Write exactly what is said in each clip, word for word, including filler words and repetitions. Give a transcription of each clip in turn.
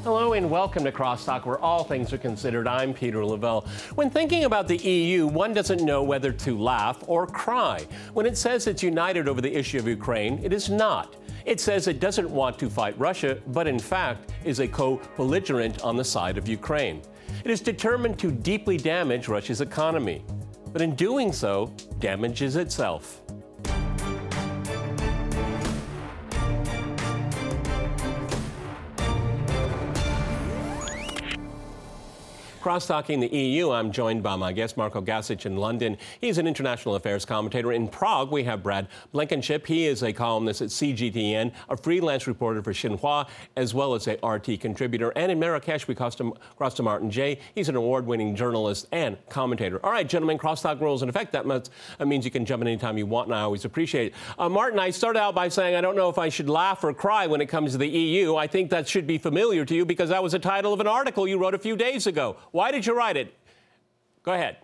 Hello and welcome to Crosstalk, where all things are considered. I'm Peter Lavelle. When thinking about the E U, one doesn't know whether to laugh or cry. When it says it's united over the issue of Ukraine, it is not. It says it doesn't want to fight Russia, but in fact is a co-belligerent on the side of Ukraine. It is determined to deeply damage Russia's economy, but in doing so, damages itself. Cross-talking the E U, I'm joined by my guest, Marko Gasic in London. He's an international affairs commentator. In Prague, we have Brad Blankenship. He is a columnist at C G T N, a freelance reporter for Xinhua, as well as a R T contributor. And in Marrakesh, we crossed to, crossed to Martin Jay. He's an award-winning journalist and commentator. All right, gentlemen, crosstalk rules in effect. That, must, that means you can jump in anytime you want, and I always appreciate it. Uh, Martin, I started out by saying I don't know if I should laugh or cry when it comes to the E U. I think that should be familiar to you because that was the title of an article you wrote a few days ago. Why did you write it? Go ahead.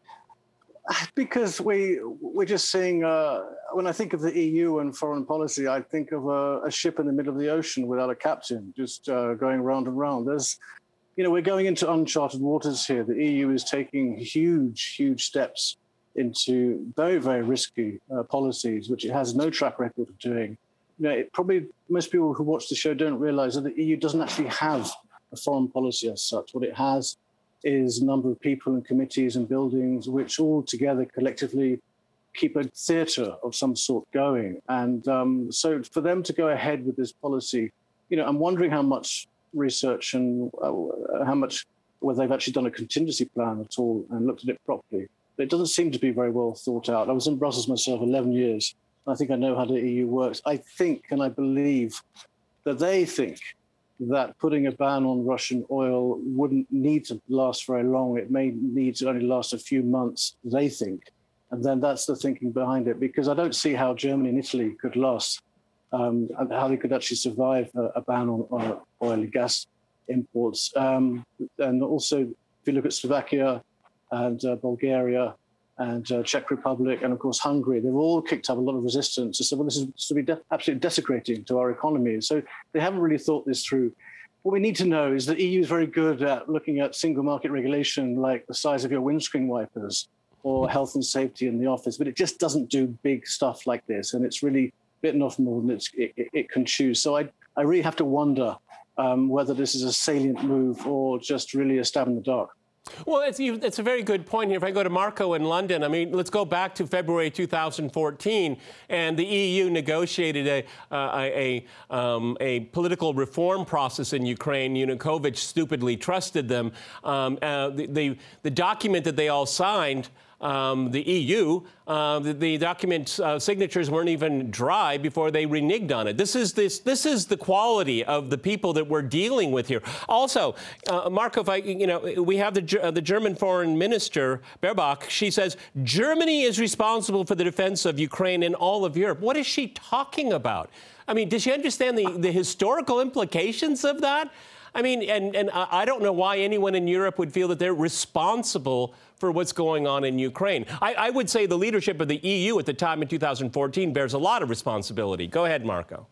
Because we, we're just seeing, uh, when I think of the E U and foreign policy, I think of a, a ship in the middle of the ocean without a captain, just uh, going round and round. There's, you know, we're going into uncharted waters here. The E U is taking huge, huge steps into very, very risky uh, policies, which it has no track record of doing. You know, it probably most people who watch the show don't realize that the E U doesn't actually have a foreign policy as such. What it has is a number of people and committees and buildings which all together collectively keep a theatre of some sort going. And um, so for them to go ahead with this policy, you know, I'm wondering how much research and uh, how much, whether they've actually done a contingency plan at all and looked at it properly. But it doesn't seem to be very well thought out. I was in Brussels myself eleven years. And I think I know how the E U works. I think and I believe that they think that putting a ban on Russian oil wouldn't need to last very long. It may need to only last a few months, they think. And then that's the thinking behind it, because I don't see how Germany and Italy could last, um, and how they could actually survive a, a ban on, on oil and gas imports. Um, and also, if you look at Slovakia and uh, Bulgaria and uh, Czech Republic, and of course Hungary, they've all kicked up a lot of resistance to say, well, this is to be de- absolutely desecrating to our economy. So they haven't really thought this through. What we need to know is that E U is very good at looking at single market regulation, like the size of your windscreen wipers or health and safety in the office, but it just doesn't do big stuff like this. And it's really bitten off more than it's, it, it can chew. So I, I really have to wonder um, whether this is a salient move or just really a stab in the dark. Well, it's, it's a very good point here. If I go to Marko in London, I mean, let's go back to February two thousand fourteen, and the E U negotiated a uh, a, um, a political reform process in Ukraine. Yanukovych stupidly trusted them. Um, uh, the, the the document that they all signed. Um, the E U, uh, the, the document uh, signatures weren't even dry before they reneged on it. This is this. This is the quality of the people that we're dealing with here. Also, uh, Marko, if I, you know, we have the uh, the German Foreign Minister Baerbock. She says Germany is responsible for the defense of Ukraine and all of Europe. What is she talking about? I mean, does she understand the, the historical implications of that? I mean, and, and I don't know why anyone in Europe would feel that they're responsible for what's going on in Ukraine. I, I would say the leadership of the E U at the time in two thousand fourteen bears a lot of responsibility. Go ahead, Marko.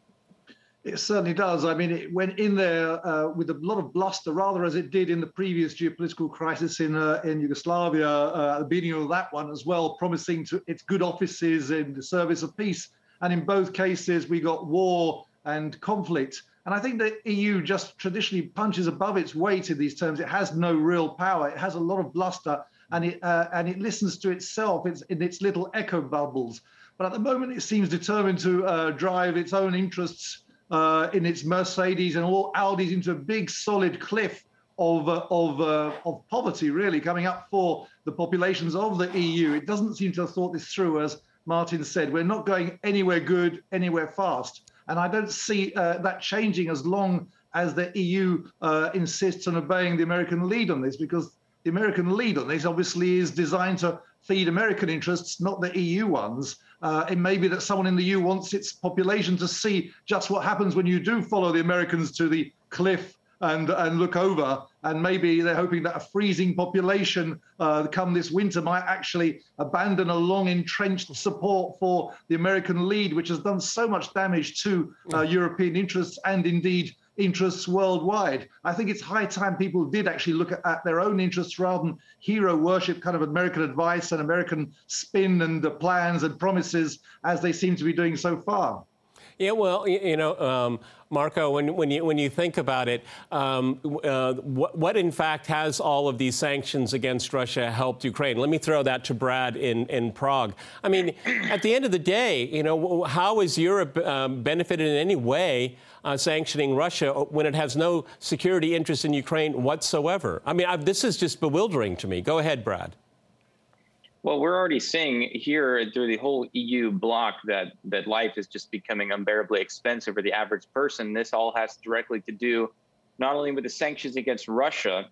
It certainly does. I mean, it went in there uh, with a lot of bluster, rather as it did in the previous geopolitical crisis in uh, in Yugoslavia, uh, at the beginning of that one as well, promising to its good offices in the service of peace. And in both cases, we got war and conflict. And I think the E U just traditionally punches above its weight in these terms. It has no real power. It has a lot of bluster, and it uh, and it listens to itself. It's in its little echo bubbles. But at the moment, it seems determined to uh, drive its own interests uh, in its Mercedes and all Audis into a big, solid cliff of uh, of uh, of poverty, really, coming up for the populations of the E U. It doesn't seem to have thought this through, as Martin said. We're not going anywhere good, anywhere fast. And I don't see uh, that changing as long as the E U uh, insists on obeying the American lead on this, because the American lead on this obviously is designed to feed American interests, not the E U ones. Uh, it may be that someone in the E U wants its population to see just what happens when you do follow the Americans to the cliff and, and look over. And maybe they're hoping that a freezing population uh, come this winter might actually abandon a long entrenched support for the American lead, which has done so much damage to uh, European interests and indeed interests worldwide. I think it's high time people did actually look at, at their own interests rather than hero worship kind of American advice and American spin and the plans and promises as they seem to be doing so far. Yeah, well, you know, um, Marco, when, when you when you think about it, um, uh, what, what in fact has all of these sanctions against Russia helped Ukraine? Let me throw that to Brad in, in Prague. I mean, at the end of the day, you know, how is Europe um, benefited in any way uh, sanctioning Russia when it has no security interest in Ukraine whatsoever? I mean, I, this is just bewildering to me. Go ahead, Brad. Well, we're already seeing here through the whole E U bloc that that life is just becoming unbearably expensive for the average person. This all has directly to do not only with the sanctions against Russia,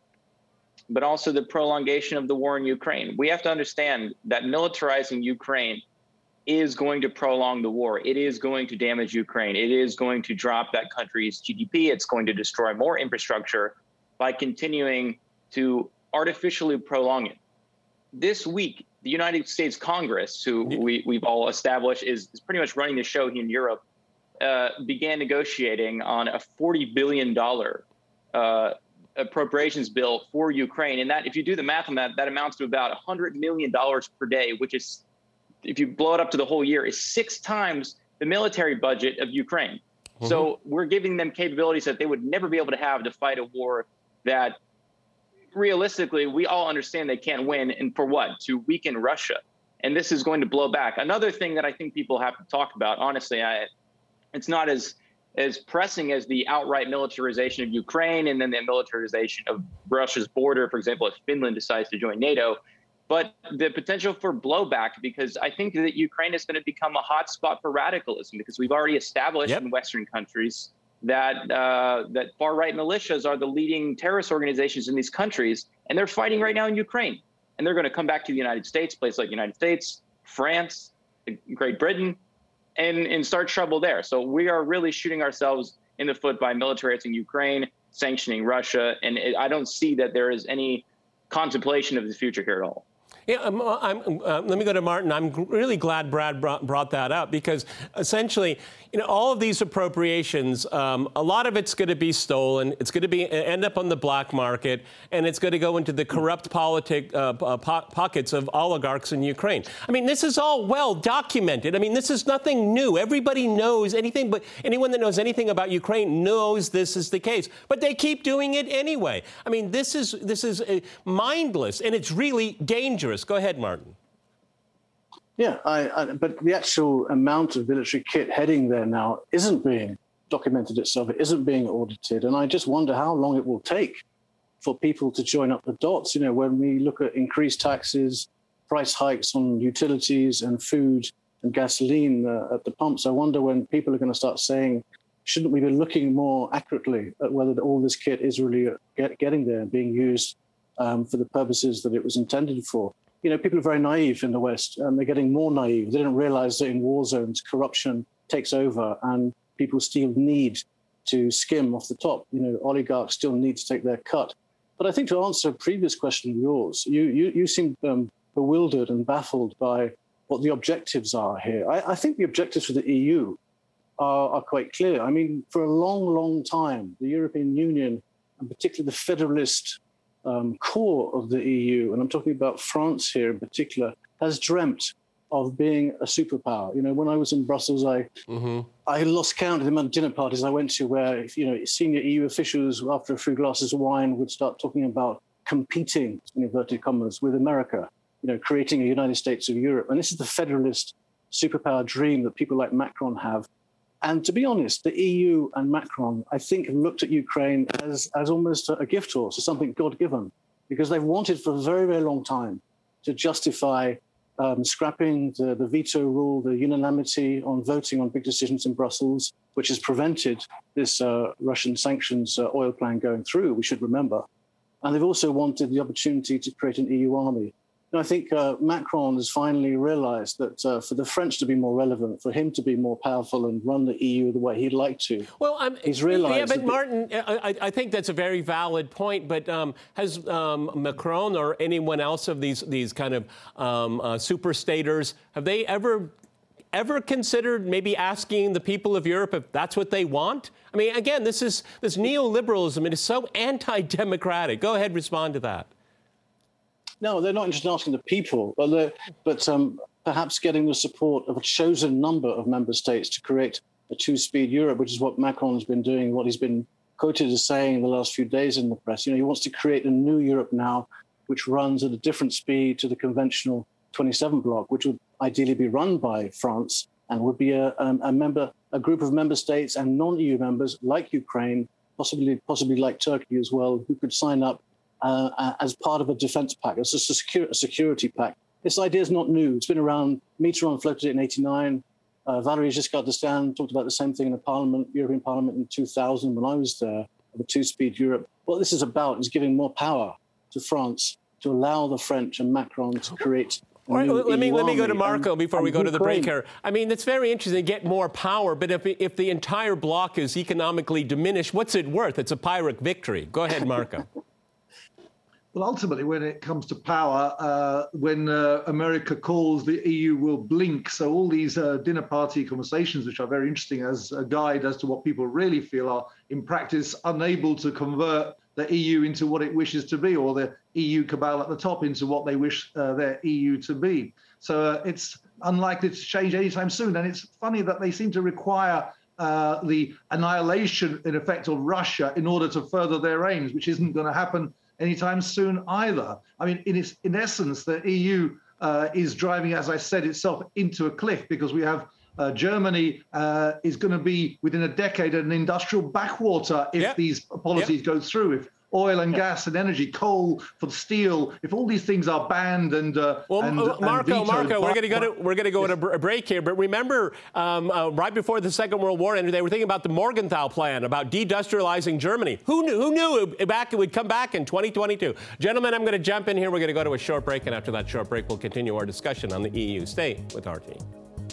but also the prolongation of the war in Ukraine. We have to understand that militarizing Ukraine is going to prolong the war. It is going to damage Ukraine. It is going to drop that country's G D P. It's going to destroy more infrastructure by continuing to artificially prolong it. This week, the United States Congress, who we, we've all established is, is pretty much running the show here in Europe, uh, began negotiating on a forty billion dollars uh, appropriations bill for Ukraine. And that, if you do the math on that, that amounts to about one hundred million dollars per day, which is, if you blow it up to the whole year, is six times the military budget of Ukraine. Mm-hmm. So we're giving them capabilities that they would never be able to have to fight a war that realistically, we all understand they can't win. And for what? To weaken Russia. And this is going to blow back. Another thing that I think people have to talk about, honestly, I, it's not as as pressing as the outright militarization of Ukraine and then the militarization of Russia's border, for example, if Finland decides to join NATO, but the potential for blowback, because I think that Ukraine is going to become a hotspot for radicalism, because we've already established yep. in Western countries that uh, that far-right militias are the leading terrorist organizations in these countries, and they're fighting right now in Ukraine. And they're going to come back to the United States, places like the United States, France, Great Britain, and, and start trouble there. So we are really shooting ourselves in the foot by militarizing Ukraine, sanctioning Russia, and it, I don't see that there is any contemplation of the future here at all. Yeah, I'm, I'm, uh, let me go to Martin. I'm really glad Brad brought, brought that up, because essentially, you know, all of these appropriations, um, a lot of it's going to be stolen. It's going to be end up on the black market, and it's going to go into the corrupt politic uh, po pockets of oligarchs in Ukraine. I mean, this is all well documented. I mean, this is nothing new. Everybody knows anything, but anyone that knows anything about Ukraine knows this is the case. But they keep doing it anyway. I mean, this is this is uh, mindless, and it's really dangerous. Go ahead, Martin. Yeah, I, I, but the actual amount of military kit heading there now isn't being documented itself. It isn't being audited. And I just wonder how long it will take for people to join up the dots. You know, when we look at increased taxes, price hikes on utilities and food and gasoline uh, at the pumps, I wonder when people are going to start saying, shouldn't we be looking more accurately at whether all this kit is really get, getting there and being used um, for the purposes that it was intended for? You know, people are very naive in the West, and they're getting more naive. They don't realize that in war zones, corruption takes over and people still need to skim off the top. You know, oligarchs still need to take their cut. But I think to answer a previous question of yours, you you, you seem um, bewildered and baffled by what the objectives are here. I, I think the objectives for the E U are, are quite clear. I mean, for a long, long time, the European Union, and particularly the federalist Um, core of the E U, and I'm talking about France here in particular, has dreamt of being a superpower. You know, when I was in Brussels, I mm-hmm. I lost count of the amount of dinner parties I went to where, you know, senior E U officials, after a few glasses of wine, would start talking about competing, in inverted commas, with America, you know, creating a United States of Europe. And this is the federalist superpower dream that people like Macron have. And to be honest, the E U and Macron, I think, have looked at Ukraine as, as almost a gift horse, as something God-given, because they've wanted for a very, very long time to justify um, scrapping the, the veto rule, the unanimity on voting on big decisions in Brussels, which has prevented this uh, Russian sanctions uh, oil plan going through, we should remember. And they've also wanted the opportunity to create an E U army. And I think uh, Macron has finally realized that uh, for the French to be more relevant, for him to be more powerful and run the E U the way he'd like to, well, um, he's realized... Yeah, but Martin, I, I think that's a very valid point, but um, has um, Macron or anyone else of these, these kind of um, uh, superstaters, have they ever ever considered maybe asking the people of Europe if that's what they want? I mean, again, this is this neoliberalism. It is so anti-democratic. Go ahead, respond to that. No, they're not interested in asking the people, but, they're, but um, perhaps getting the support of a chosen number of member states to create a two-speed Europe, which is what Macron has been doing, what he's been quoted as saying in the last few days in the press. You know, he wants to create a new Europe now, which runs at a different speed to the conventional twenty-seven bloc, which would ideally be run by France and would be a, a, a member, a group of member states and non-E U members like Ukraine, possibly possibly like Turkey as well, who could sign up uh, as part of a defense pact, as a, secure, a security pact. This idea is not new. It's been around. Mitterrand floated it in eighty-nine. Uh, Valéry Giscard d'Estaing talked about the same thing in the Parliament, European Parliament in two thousand when I was there, the two-speed Europe. What this is about is giving more power to France to allow the French and Macron to create. All right, let me let me go to Marco before we go to the break here. I mean, it's very interesting to get more power, but if if the entire bloc is economically diminished, what's it worth? It's a Pyrrhic victory. Go ahead, Marco. Well, ultimately, when it comes to power, uh, when uh, America calls, the E U will blink. So all these uh, dinner party conversations, which are very interesting as a guide as to what people really feel, are in practice unable to convert the E U into what it wishes to be, or the E U cabal at the top into what they wish uh, their E U to be. So uh, it's unlikely to change anytime soon. And it's funny that they seem to require uh, the annihilation, in effect, of Russia in order to further their aims, which isn't going to happen anytime soon either. I mean, in, its, in essence, the E U uh, is driving, as I said, itself into a cliff, because we have uh, Germany uh, is going to be, within a decade, an industrial backwater if yep. these policies yep. go through. If oil and yep. gas and energy, coal for steel, if all these things are banned and uh, well, and, Marco, and vetoed, Marco, we're going to go to we're going to go yes. to a break here. But remember, um, uh, right before the Second World War ended, they were thinking about the Morgenthau Plan, about deindustrializing Germany. Who knew? Who knew it, back it would come back in twenty twenty-two? Gentlemen, I'm going to jump in here. We're going to go to a short break, and after that short break, we'll continue our discussion on the E U. Stay with R T.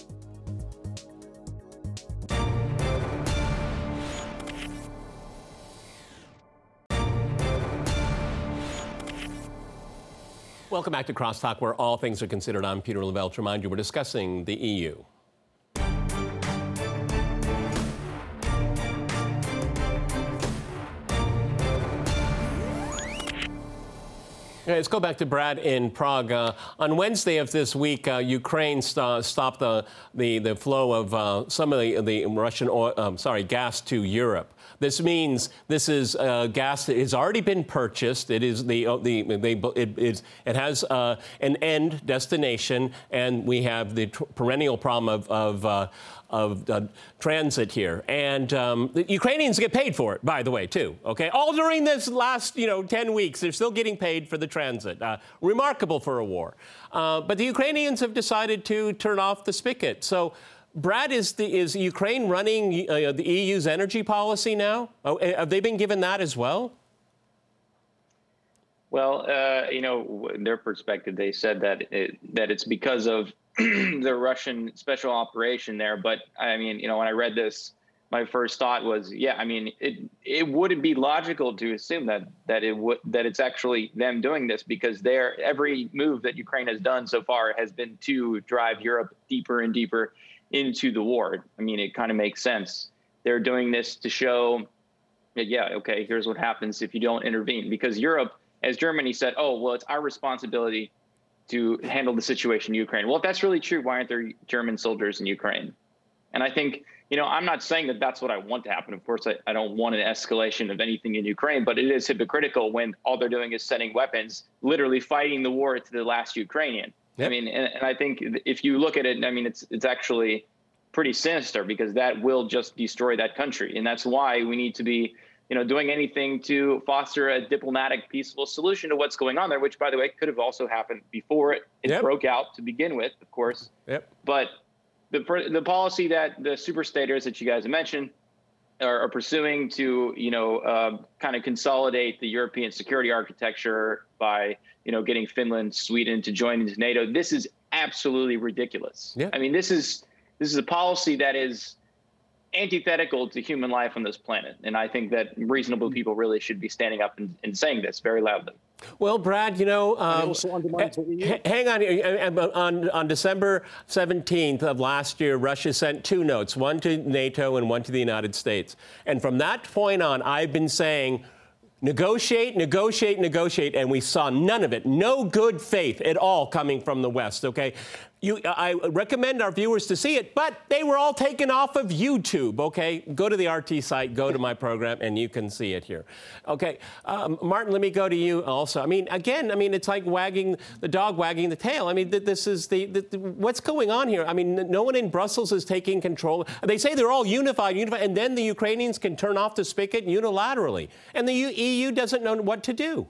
Welcome back to Crosstalk, where all things are considered. I'm Peter Lavelle. To remind you, we're discussing the E U. Okay, let's go back to Brad in Prague. Uh, on Wednesday of this week, uh, Ukraine st- stopped the, the, the flow of uh, some of the, the Russian oil, um, sorry, gas to Europe. This means this is uh, gas that has already been purchased. It is the, the, the it, it, it has uh, an end destination, and we have the tr- perennial problem of of, uh, of uh, transit here. And um, the Ukrainians get paid for it, by the way, too. Okay, all during this last you know ten weeks, they're still getting paid for the transit. Uh, remarkable for a war. Uh, but the Ukrainians have decided to turn off the spigot. So. Brad, is, the, is Ukraine running uh, the E U's energy policy now? Oh, have they been given that as well? Well, uh, you know, in their perspective, they said that it, that it's because of the Russian special operation there. But I mean, you know, when I read this, my first thought was, yeah, I mean, it it wouldn't be logical to assume that that it would that it's actually them doing this, because their every move that Ukraine has done so far has been to drive Europe deeper and deeper into the war. I mean, it kind of makes sense. They're doing this to show that, yeah, okay, here's what happens if you don't intervene. Because Europe, as Germany said, oh, well, it's our responsibility to handle the situation in Ukraine. Well, if that's really true, why aren't there German soldiers in Ukraine? And I think, you know, I'm not saying that that's what I want to happen. Of course, I, I don't want an escalation of anything in Ukraine, but it is hypocritical when all they're doing is sending weapons, literally fighting the war to the last Ukrainian. Yep. I mean, and, and I think if you look at it, I mean, it's it's actually pretty sinister, because that will just destroy that country. And that's why we need to be, you know, doing anything to foster a diplomatic, peaceful solution to what's going on there, which, by the way, could have also happened before it, it yep. broke out to begin with, of course. Yep. But the the policy that the superstaters that you guys have mentioned are, are pursuing to, you know, uh, kind of consolidate the European security architecture by, you know, getting Finland, Sweden to join into NATO. This is absolutely ridiculous. Yeah. I mean, this is this is a policy that is antithetical to human life on this planet. And I think that reasonable people really should be standing up and, and saying this very loudly. Well, Brad, you know, um, h- hang on here. On, on December seventeenth of last year, Russia sent two notes, one to NATO and one to the United States. And from that point on, I've been saying, negotiate, negotiate, negotiate, and we saw none of it. No good faith at all coming from the West, okay? You, I recommend our viewers to see it, but they were all taken off of YouTube, okay? Go to the R T site, go to my program, and you can see it here. Okay, um, Martin, let me go to you also. I mean, again, I mean, it's like wagging the dog wagging the tail. I mean, this is the, the, the what's going on here? I mean, no one in Brussels is taking control. They say they're all unified, unified, and then the Ukrainians can turn off the spigot unilaterally, and the E U doesn't know what to do.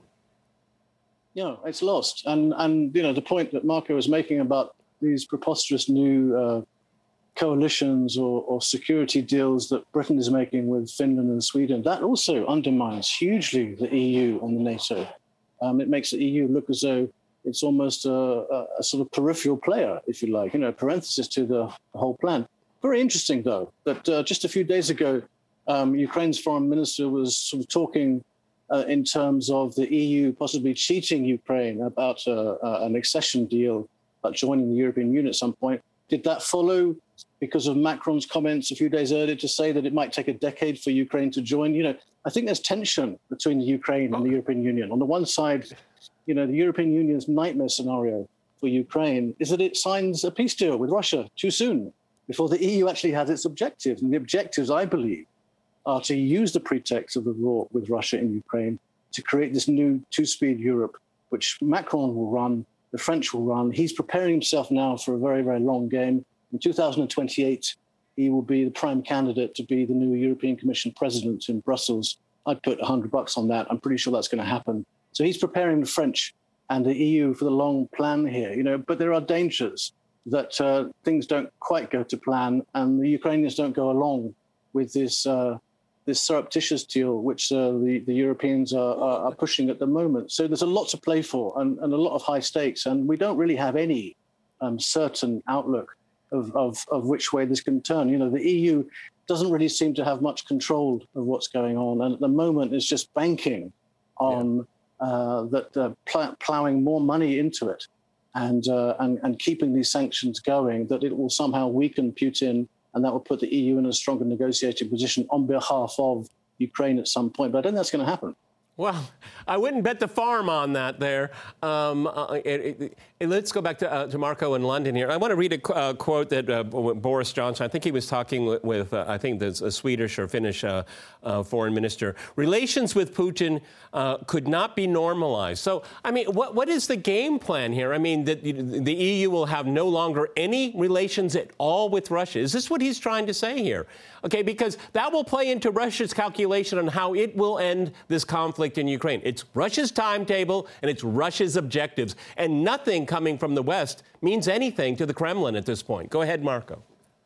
Yeah, it's lost. And, and you know, the point that Marco was making about these preposterous new uh, coalitions or, or security deals that Britain is making with Finland and Sweden, that also undermines hugely the E U and the NATO. Um, it makes the E U look as though it's almost a, a, a sort of peripheral player, if you like, you know, parenthesis to the, the whole plan. Very interesting, though, that uh, just a few days ago, um, Ukraine's foreign minister was sort of talking uh, in terms of the E U possibly cheating Ukraine about uh, uh, an accession deal, about joining the European Union at some point. Did that follow because of Macron's comments a few days earlier to say that it might take a decade for Ukraine to join? You know, I think there's tension between the Ukraine and the European Union. On the one side, you know, the European Union's nightmare scenario for Ukraine is that it signs a peace deal with Russia too soon, before the E U actually has its objectives. And the objectives, I believe, are to use the pretext of the war with Russia in Ukraine to create this new two-speed Europe, which Macron will run, the French will run. He's preparing himself now for a very, very long game. In two thousand twenty-eight, he will be the prime candidate to be the new European Commission president in Brussels. I'd put a hundred bucks on that. I'm pretty sure that's going to happen. So he's preparing the French and the E U for the long plan here, you know, but there are dangers that uh, things don't quite go to plan and the Ukrainians don't go along with this uh, this surreptitious deal, which uh, the, the Europeans are, are, are pushing at the moment. So there's a lot to play for and, and a lot of high stakes. And we don't really have any um, certain outlook of, of, of which way this can turn. You know, the E U doesn't really seem to have much control of what's going on. And at the moment, it's just banking on yeah. uh, that uh, pl- plowing more money into it and, uh, and, and keeping these sanctions going, that it will somehow weaken Putin. And that will put the E U in a stronger negotiating position on behalf of Ukraine at some point. But I don't think that's going to happen. Well, I wouldn't bet the farm on that there. Um, uh, it, it, it, let's go back to, uh, to Marco in London here. I want to read a qu- uh, quote that uh, Boris Johnson, I think he was talking with, with uh, I think there's a Swedish or Finnish uh, uh, foreign minister. Relations with Putin uh, could not be normalized. So, I mean, what what is the game plan here? I mean, the, the E U will have no longer any relations at all with Russia. Is this what he's trying to say here? Okay, because that will play into Russia's calculation on how it will end this conflict in Ukraine. It's Russia's timetable and it's Russia's objectives. And nothing coming from the West means anything to the Kremlin at this point. Go ahead, Marco.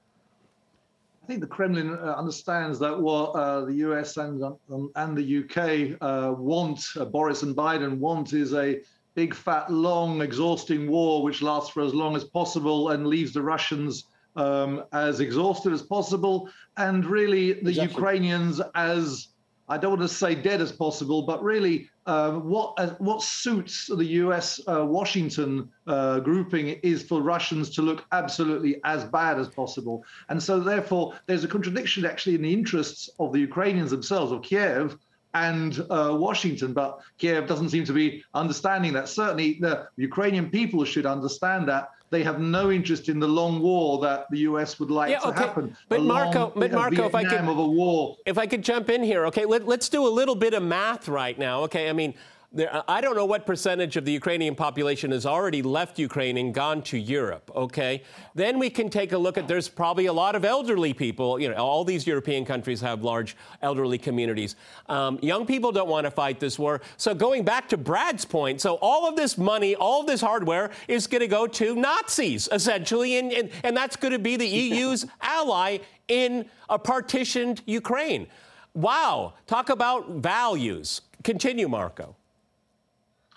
I think the Kremlin uh, understands that what uh, the U S and, um, and the U K uh, want, uh, Boris and Biden want, is a big, fat, long, exhausting war which lasts for as long as possible and leaves the Russians Um, as exhausted as possible, and really the exactly. Ukrainians as, I don't want to say dead as possible, but really uh, what uh, what suits the U S uh, Washington uh, grouping is for Russians to look absolutely as bad as possible. And so therefore there's a contradiction actually in the interests of the Ukrainians themselves, of Kiev and uh, Washington, but Kiev doesn't seem to be understanding that. Certainly the Ukrainian people should understand that. They have no interest in the long war that the U S would like yeah, to okay. happen. But a Marco, long, but Marco, if I could, of a war. if I could jump in here, okay, let, let's do a little bit of math right now. Okay, I mean, there, I don't know what percentage of the Ukrainian population has already left Ukraine and gone to Europe, okay? Then we can take a look at, there's probably a lot of elderly people. You know, all these European countries have large elderly communities. Um, young people don't want to fight this war. So going back to Brad's point, so all of this money, all of this hardware is going to go to Nazis, essentially, and, and, and that's going to be the E U's ally in a partitioned Ukraine. Wow. Talk about values. Continue, Marco.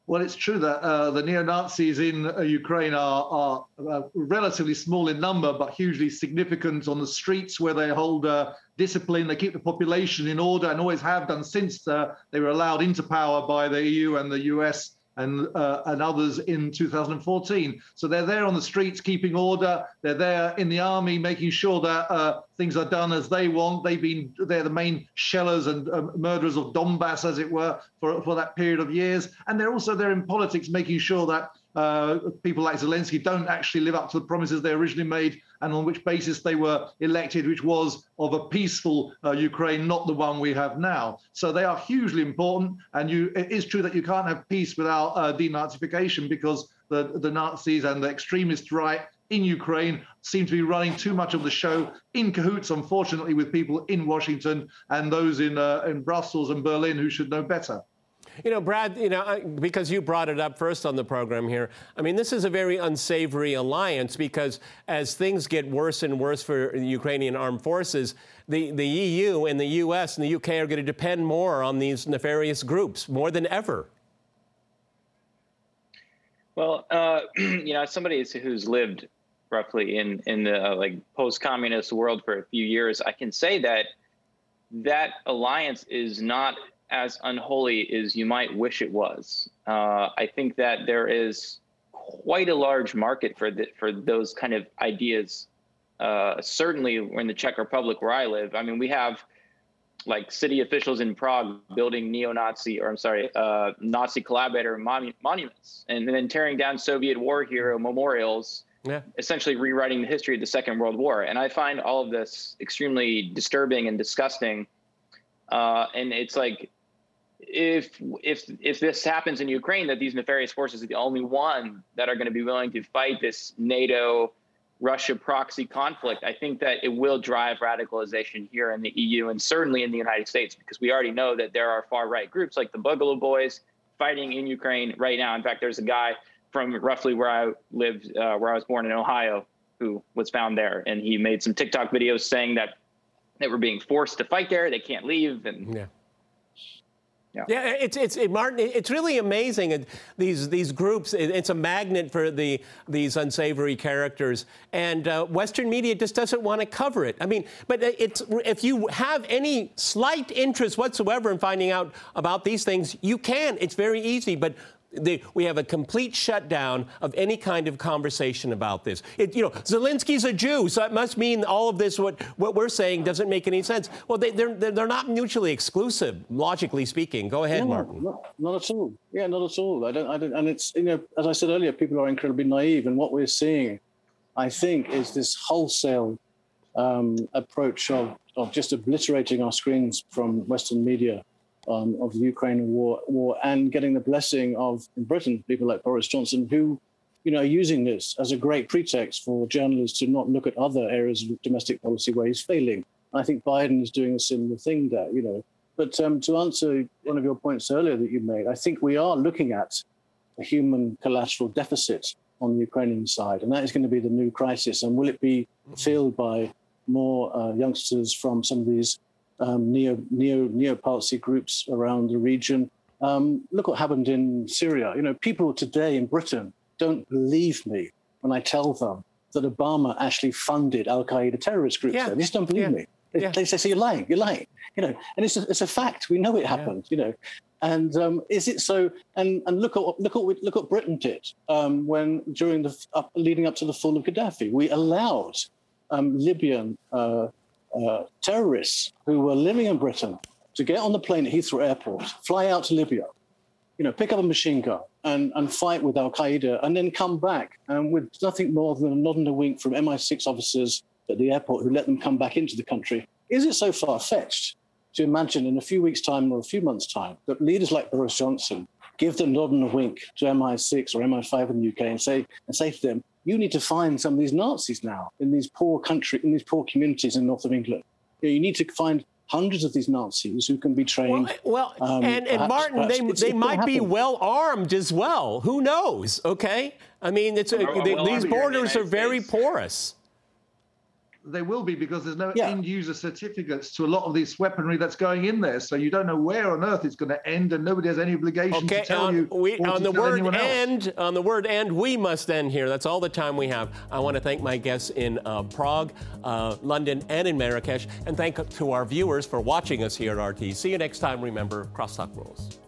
Well, it's true that uh, the neo-Nazis in uh, Ukraine are, are uh, relatively small in number, but hugely significant on the streets, where they hold uh, discipline. They keep the population in order, and always have done since uh, they were allowed into power by the E U and the U S and uh, and others in two thousand fourteen. So they're there on the streets keeping order. They're there in the army making sure that uh, things are done as they want. They've been they're the main shellers and uh, murderers of Donbass, as it were, for for that period of years. And they're also there in politics, making sure that uh, people like Zelensky don't actually live up to the promises they originally made, and on which basis they were elected, which was of a peaceful uh, Ukraine, not the one we have now. So they are hugely important. And you, it is true that you can't have peace without uh, denazification, because the, the Nazis and the extremist right in Ukraine seem to be running too much of the show, in cahoots, unfortunately, with people in Washington and those in, uh, in Brussels and Berlin who should know better. You know, Brad, you know, because you brought it up first on the program here, I mean, this is a very unsavory alliance, because as things get worse and worse for the Ukrainian armed forces, the, the E U and the U S and the U K are going to depend more on these nefarious groups, more than ever. Well, uh, you know, as somebody who's lived roughly in, in the uh, like post-communist world for a few years, I can say that that alliance is not as unholy as you might wish it was. Uh, I think that there is quite a large market for the, for those kind of ideas. Uh, certainly in the Czech Republic, where I live, I mean, we have like city officials in Prague building neo-Nazi, or I'm sorry, uh, Nazi collaborator monu monuments, and then tearing down Soviet war hero memorials, yeah. essentially rewriting the history of the Second World War. And I find all of this extremely disturbing and disgusting. Uh, and it's like, if if if this happens in Ukraine, that these nefarious forces are the only one that are going to be willing to fight this NATO Russia proxy conflict, I think that it will drive radicalization here in the E U and certainly in the United States, because we already know that there are far right groups like the Boogaloo Boys fighting in Ukraine right now. In fact, there's a guy from roughly where I lived, uh, where I was born in Ohio, who was found there, and he made some TikTok videos saying that they were being forced to fight there, they can't leave, and yeah. Yeah. yeah, it's it's it, Martin. It's really amazing. And these these groups. It, it's a magnet for the these unsavory characters, and uh, Western media just doesn't want to cover it. I mean, but it's if you have any slight interest whatsoever in finding out about these things, you can. It's very easy, but. The, we have a complete shutdown of any kind of conversation about this. It, you know, Zelensky's a Jew, so it must mean all of this, what, what we're saying, doesn't make any sense. Well, they, they're, they're not mutually exclusive, logically speaking. Go ahead, no, Martin. Not, not at all. Yeah, not at all. I don't, I don't, and it's, you know, as I said earlier, people are incredibly naive. And what we're seeing, I think, is this wholesale um, approach of, of just obliterating our screens from Western media. Um, of the Ukraine war, war and getting the blessing of, in Britain, people like Boris Johnson, who, you know, are using this as a great pretext for journalists to not look at other areas of domestic policy where he's failing. I think Biden is doing a similar thing there, you know. But um, to answer one of your points earlier that you made, I think we are looking at a human collateral deficit on the Ukrainian side, and that is going to be the new crisis. And will it be filled by more uh, youngsters from some of these Um, neo, neo, neo-Nazi groups around the region? Um, look what happened in Syria. You know, people today in Britain don't believe me when I tell them that Obama actually funded Al-Qaeda terrorist groups. Yeah. They just don't believe yeah. me. They, yeah. they say, so you're lying, you're lying. You know, and it's a, it's a fact. We know it happened, yeah. you know. And um, is it so? And, and look at what look at what, look what Britain did um, when during the up, leading up to the fall of Gaddafi, we allowed um, Libyan uh, Uh, terrorists who were living in Britain to get on the plane at Heathrow Airport, fly out to Libya, you know, pick up a machine gun and, and fight with Al-Qaeda, and then come back and with nothing more than a nod and a wink from M I six officers at the airport who let them come back into the country. Is it so far-fetched to imagine in a few weeks' time or a few months' time that leaders like Boris Johnson give the nod and a wink to M I six or M I five in the U K and say and say to them, you need to find some of these Nazis now in these poor country, in these poor communities in north of England. You know, you need to find hundreds of these Nazis who can be trained. Well, well um, and, and perhaps, Martin, perhaps they, they might be well armed as well. Who knows? Okay, I mean, it's a, they, these borders are very porous. They will be, because there's no Yeah. end user certificates to a lot of this weaponry that's going in there. So you don't know where on earth it's going to end, and nobody has any obligation Okay, to tell on, you we, or on to the tell word anyone else. end, on the word end, we must end here. That's all the time we have. I want to thank my guests in uh, Prague, uh, London, and in Marrakesh, and thank to our viewers for watching us here at R T. See you next time. Remember, crosstalk rules.